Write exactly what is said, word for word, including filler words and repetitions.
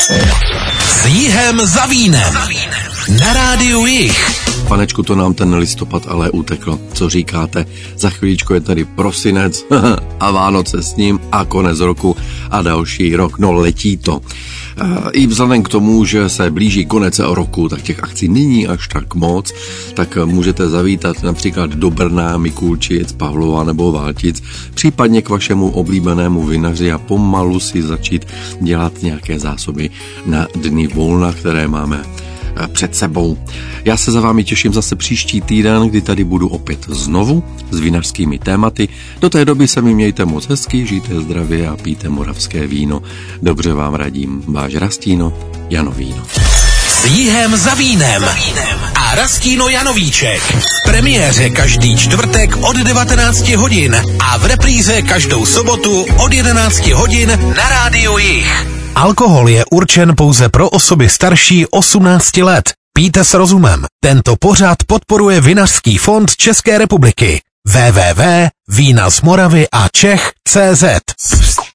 S Jihem za vínem. Na rádiu Jih. Panečku, to nám ten listopad ale utekl. Co říkáte? Za chvíličku je tady prosinec a Vánoce s ním a konec roku a další rok. No letí to. I vzhledem k tomu, že se blíží konec roku, tak těch akcí není až tak moc, tak můžete zavítat například do Brna, Mikulčic, Pavlova nebo Váltic, případně k vašemu oblíbenému vinaři a pomalu si začít dělat nějaké zásoby na dny volna, které máme před sebou. Já se za vámi těším zase příští týden, kdy tady budu opět znovu s vinařskými tématy. Do té doby se mi mějte moc hezky, žijte zdravě a pijte moravské víno. Dobře vám radím, váš Rastino Janovíno. S Jihem za vínem a Rastino Janovíček. V premiéře každý čtvrtek od devatenácti hodin a v repríze každou sobotu od jedenácti hodin na rádiu Jih. Alkohol je určen pouze pro osoby starší osmnácti let. Pijte s rozumem. Tento pořad podporuje Vinařský fond České republiky. w w w tečka vína z Moravy a Čech tečka cé zet